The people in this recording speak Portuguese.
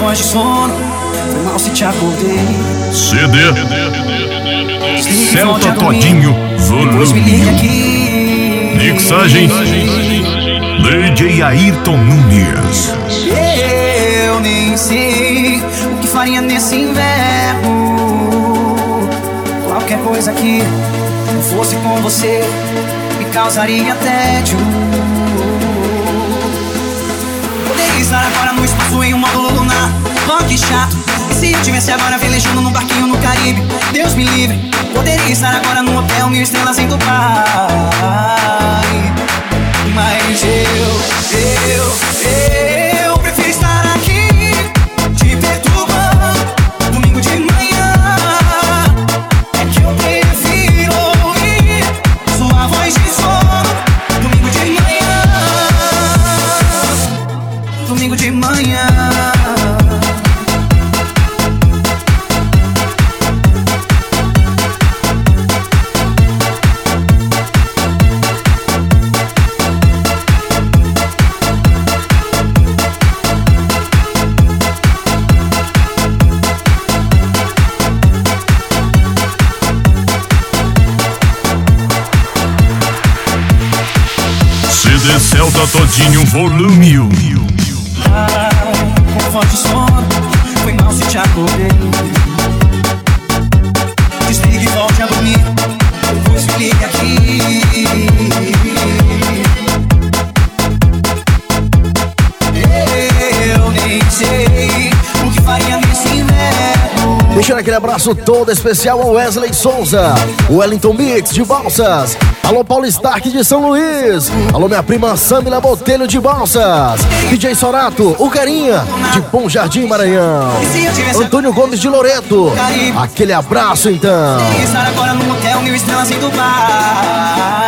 voz de sono, foi mal se te acordei. CD Celta Todinho Depois me liga Volume. aqui. Mixagem DJ Ayrton Nunes. Eu nem sei o que faria nesse inverno. Qualquer coisa que não fosse com você me causaria tédio. Poderia estar agora no espaço em um módulo lunar, rock chato. E se eu tivesse agora velejando num barquinho no Caribe, Deus me livre. Poderia estar agora num hotel 1000 estrelas em Dubai. Mas eu prefiro estar aqui te perturbando domingo de manhã. É que eu prefiro ouvir sua voz de sono domingo de manhã. Domingo de manhã. CD Celta Todinho Volume 1. Com voz de sono, foi mal se te acordei. Desligue e volte a dormir, depois me ligue aqui. Eu nem sei o que faria nesse inverno. Deixando aquele abraço todo especial ao Wesley Souza, o Wellington Mix de Balsas. Alô, Paulo Stark de São Luís. Alô, minha prima Samila Botelho de Balsas. DJ Sorato, o Carinha de Bom Jardim, Maranhão. Antônio Gomes de Loreto. Aquele abraço então. Estar agora num hotel 1000 estrelas em Dubai.